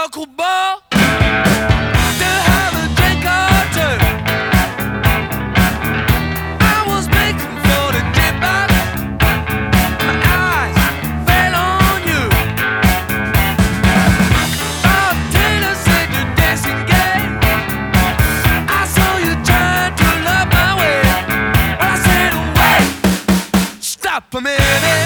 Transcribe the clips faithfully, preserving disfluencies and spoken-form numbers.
local bar to have a drink or two. I was making for the jukebox, my eyes fell on you. Bartender said you're dancing gay. I saw you trying to love my way. I said, wait, stop a minute.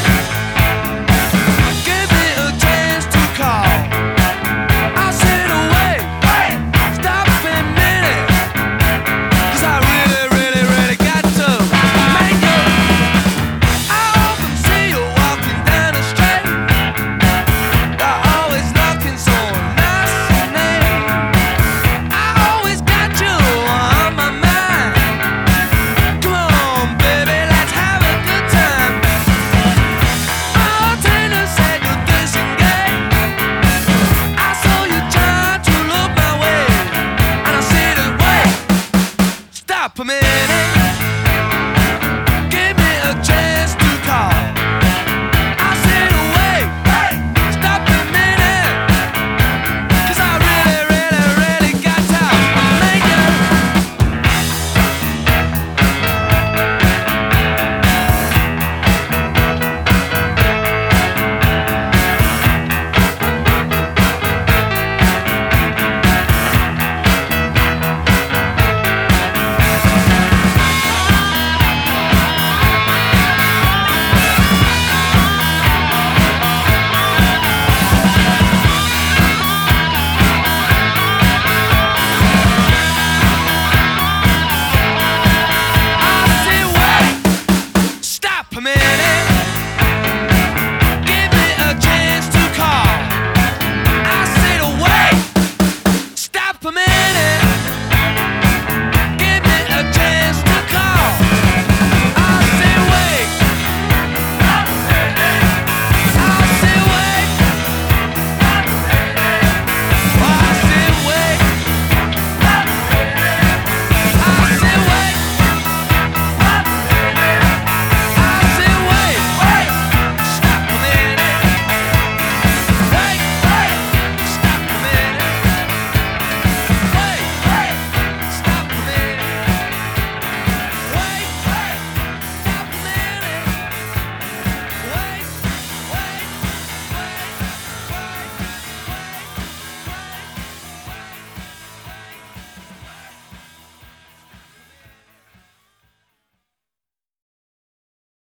Give me a chance to call. I said, wait, wait, stop a minute. 'Cause I really, really, really got to make you. I often see you walking down the street. You're always looking so nice and neat. I always got you on my mind. Come on, baby, let's have a good time. Bartender said you're dancing gay. I saw you trying to look my way, and I said, wait, stop a minute.